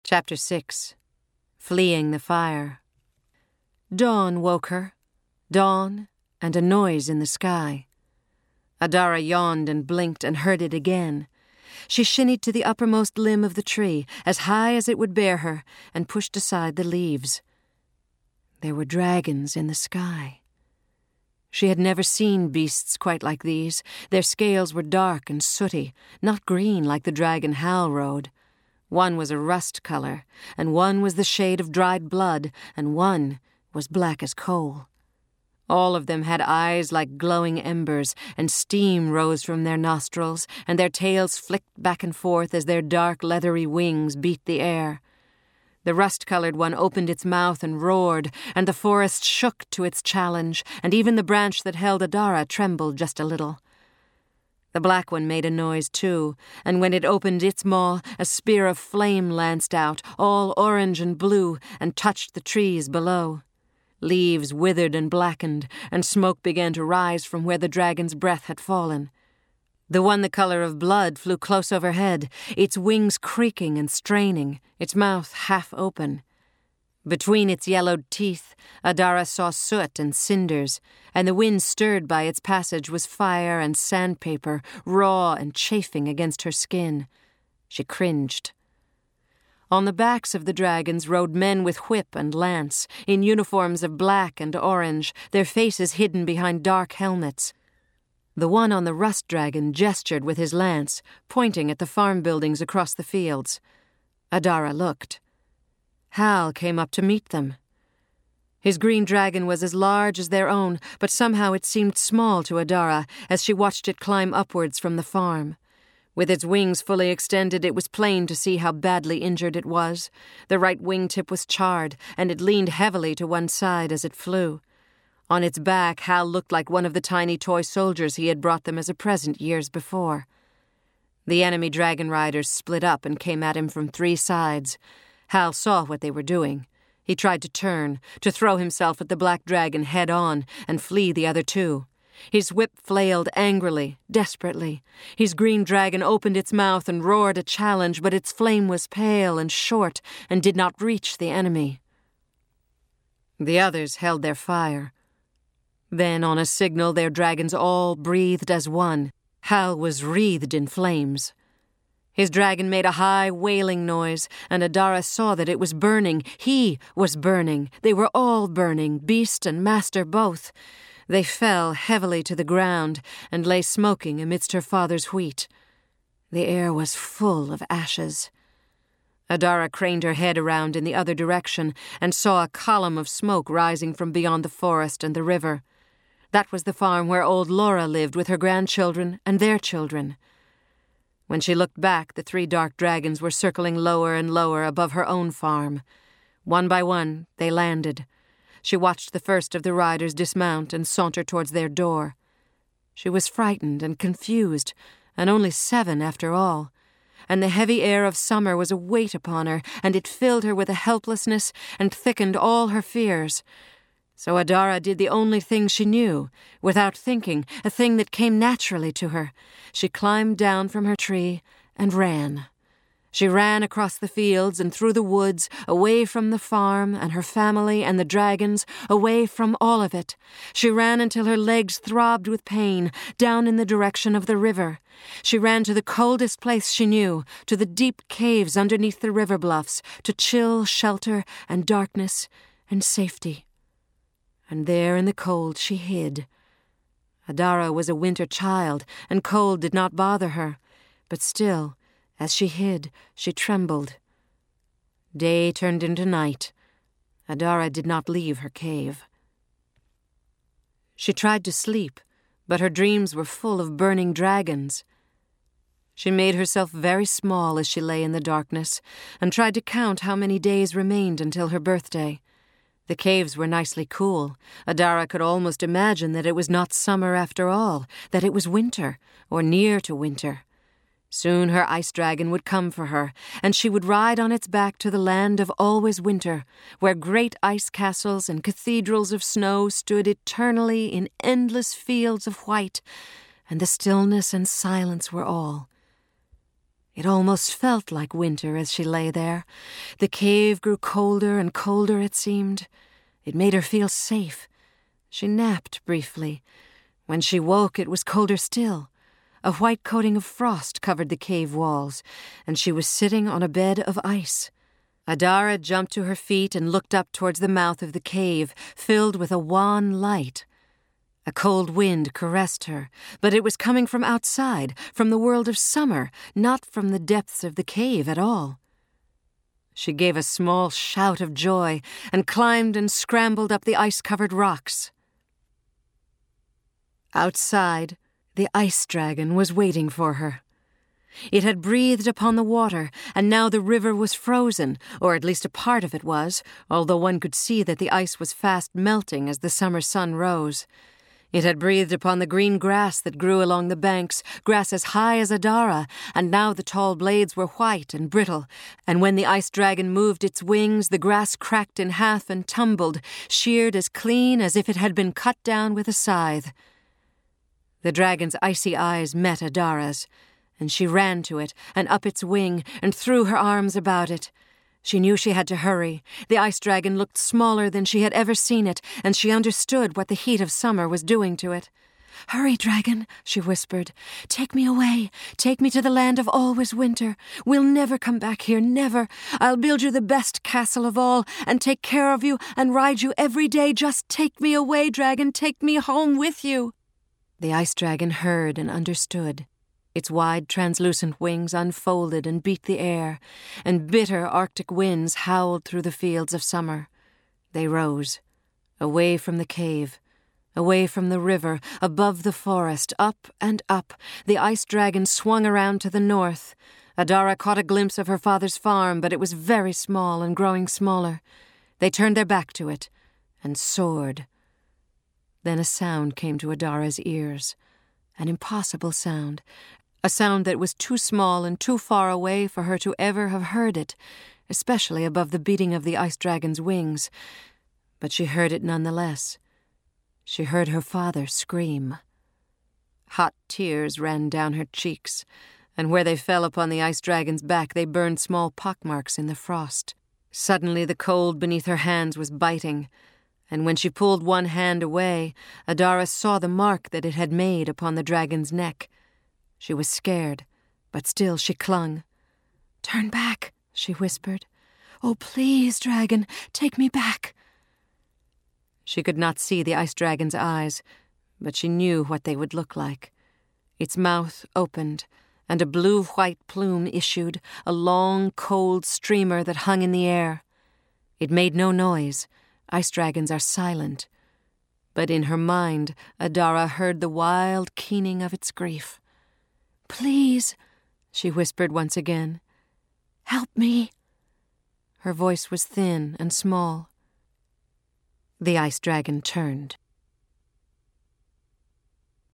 Chapter 6. Fleeing the Fire. Dawn woke her. Dawn and a noise in the sky. Adara yawned and blinked and heard it again. She shinnied to the uppermost limb of the tree, as high as it would bear her, and pushed aside the leaves. There were dragons in the sky. She had never seen beasts quite like these. Their scales were dark and sooty, not green like the dragon Hal rode. One was a rust color, and one was the shade of dried blood, and one was black as coal. All of them had eyes like glowing embers, and steam rose from their nostrils, and their tails flicked back and forth as their dark leathery wings beat the air. The rust-colored one opened its mouth and roared, and the forest shook to its challenge, and even the branch that held Adara trembled just a little. The black one made a noise, too, and when it opened its maw, a spear of flame lanced out, all orange and blue, and touched the trees below. Leaves withered and blackened, and smoke began to rise from where the dragon's breath had fallen. The one the color of blood flew close overhead, its wings creaking and straining, its mouth half open. Between its yellowed teeth, Adara saw soot and cinders, and the wind stirred by its passage was fire and sandpaper, raw and chafing against her skin. She cringed. On the backs of the dragons rode men with whip and lance, in uniforms of black and orange, their faces hidden behind dark helmets. The one on the rust dragon gestured with his lance, pointing at the farm buildings across the fields. Adara looked. Hal came up to meet them. His green dragon was as large as their own, but somehow it seemed small to Adara as she watched it climb upwards from the farm. With its wings fully extended, it was plain to see how badly injured it was. The right wingtip was charred, and it leaned heavily to one side as it flew. On its back, Hal looked like one of the tiny toy soldiers he had brought them as a present years before. The enemy dragon riders split up and came at him from three sides. Hal saw what they were doing. He tried to turn, to throw himself at the black dragon head-on and flee the other two. His whip flailed angrily, desperately. His green dragon opened its mouth and roared a challenge, but its flame was pale and short and did not reach the enemy. The others held their fire. Then, on a signal, their dragons all breathed as one. Hal was wreathed in flames. His dragon made a high, wailing noise, and Adara saw that it was burning. He was burning. They were all burning, beast and master both. They fell heavily to the ground and lay smoking amidst her father's wheat. The air was full of ashes. Adara craned her head around in the other direction and saw a column of smoke rising from beyond the forest and the river. That was the farm where old Laura lived with her grandchildren and their children. When she looked back, the three dark dragons were circling lower and lower above her own farm. One by one, they landed. She watched the first of the riders dismount and saunter towards their door. She was frightened and confused, and only 7 after all. And the heavy air of summer was a weight upon her, and it filled her with a helplessness and thickened all her fears. So Adara did the only thing she knew, without thinking, a thing that came naturally to her. She climbed down from her tree and ran. She ran across the fields and through the woods, away from the farm and her family and the dragons, away from all of it. She ran until her legs throbbed with pain, down in the direction of the river. She ran to the coldest place she knew, to the deep caves underneath the river bluffs, to chill shelter and darkness and safety. And there in the cold she hid. Adara was a winter child, and cold did not bother her, but still, as she hid, she trembled. Day turned into night. Adara did not leave her cave. She tried to sleep, but her dreams were full of burning dragons. She made herself very small as she lay in the darkness, and tried to count how many days remained until her birthday. The caves were nicely cool. Adara could almost imagine that it was not summer after all, that it was winter, or near to winter. Soon her ice dragon would come for her, and she would ride on its back to the land of always winter, where great ice castles and cathedrals of snow stood eternally in endless fields of white, and the stillness and silence were all. It almost felt like winter as she lay there. The cave grew colder and colder, it seemed. It made her feel safe. She napped briefly. When she woke, it was colder still. A white coating of frost covered the cave walls, and she was sitting on a bed of ice. Adara jumped to her feet and looked up towards the mouth of the cave, filled with a wan light. A cold wind caressed her, but it was coming from outside, from the world of summer, not from the depths of the cave at all. She gave a small shout of joy and climbed and scrambled up the ice-covered rocks. Outside, the ice dragon was waiting for her. It had breathed upon the water, and now the river was frozen, or at least a part of it was, although one could see that the ice was fast melting as the summer sun rose. It had breathed upon the green grass that grew along the banks, grass as high as Adara, and now the tall blades were white and brittle, and when the ice dragon moved its wings, the grass cracked in half and tumbled, sheared as clean as if it had been cut down with a scythe. The dragon's icy eyes met Adara's, and she ran to it and up its wing and threw her arms about it. She knew she had to hurry. The ice dragon looked smaller than she had ever seen it, and she understood what the heat of summer was doing to it. "Hurry, dragon," she whispered. "Take me away. Take me to the land of always winter. We'll never come back here, never. I'll build you the best castle of all, and take care of you and ride you every day. Just take me away, dragon. Take me home with you." The ice dragon heard and understood. Its wide, translucent wings unfolded and beat the air, and bitter Arctic winds howled through the fields of summer. They rose, away from the cave, away from the river, above the forest, up and up. The ice dragon swung around to the north. Adara caught a glimpse of her father's farm, but it was very small and growing smaller. They turned their back to it and soared. Then a sound came to Adara's ears, an impossible sound, a sound that was too small and too far away for her to ever have heard it, especially above the beating of the ice dragon's wings. But she heard it nonetheless. She heard her father scream. Hot tears ran down her cheeks, and where they fell upon the ice dragon's back they burned small pockmarks in the frost. Suddenly the cold beneath her hands was biting, and when she pulled one hand away, Adara saw the mark that it had made upon the dragon's neck. She was scared, but still she clung. "Turn back," she whispered. "Oh, please, dragon, take me back." She could not see the ice dragon's eyes, but she knew what they would look like. Its mouth opened, and a blue-white plume issued, a long, cold streamer that hung in the air. It made no noise. Ice dragons are silent. But in her mind, Adara heard the wild keening of its grief. "Please," she whispered once again. "Help me." Her voice was thin and small. The ice dragon turned.